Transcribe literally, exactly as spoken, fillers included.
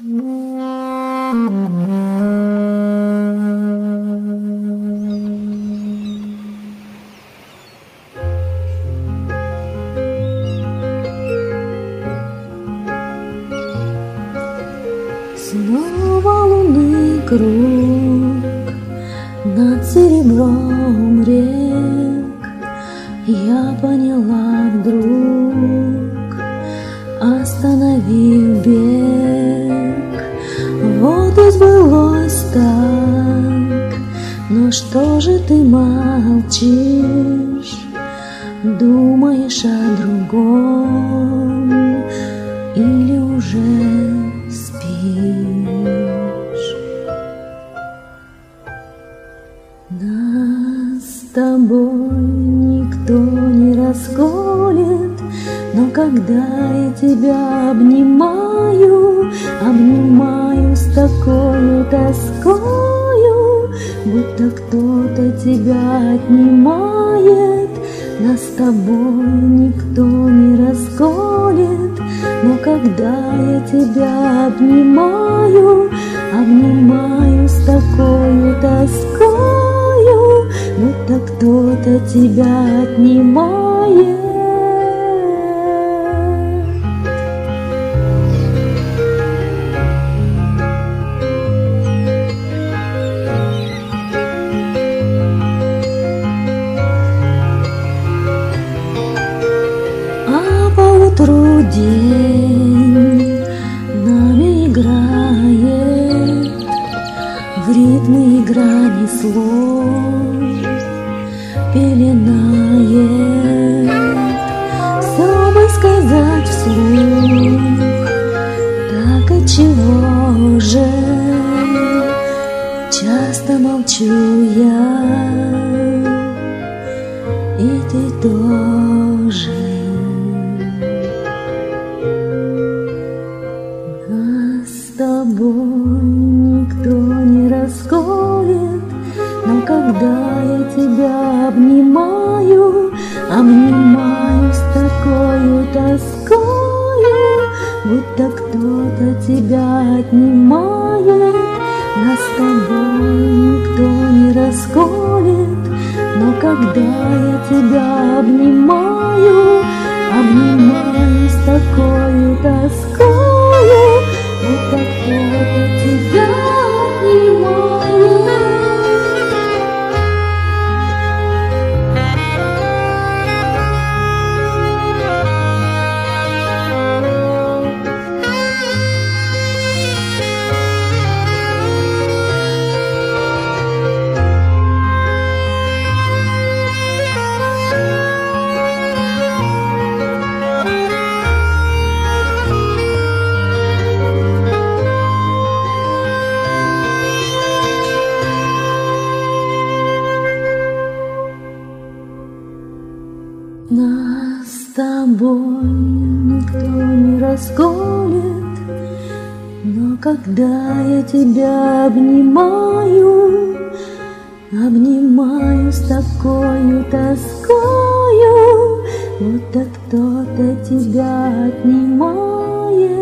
Снова лунный круг над серебром рек. Я поняла вдруг, остановив бег. Вот и сбылось так, но что же ты молчишь? Думаешь о другом или уже спишь? Нас с тобой никто не расколет, но когда я тебя обнимаю, обнимаю с такой тоскою, будто кто-то тебя отнимает. Нас с тобой никто не расколет, но когда я тебя обнимаю, обнимаю с такой тоскою, будто кто-то тебя отнимает. Поутру день нами играет, в ритмы играни слов пеленает. Все бы сказать вслух, так отчего же часто молчу я, и ты тоже. С тобой никто не расколет, но когда я тебя обнимаю, обнимаю с такой тоскою, будто кто-то тебя отнимает. Нас с тобой никто не расколет, но когда я тебя обнимаю, обнимаю с такой тоскою, будто кто-то тебя отнимает. Нас с тобой никто не расколет, но когда я тебя обнимаю, обнимаю с такой тоскою, будто кто-то тебя отнимает.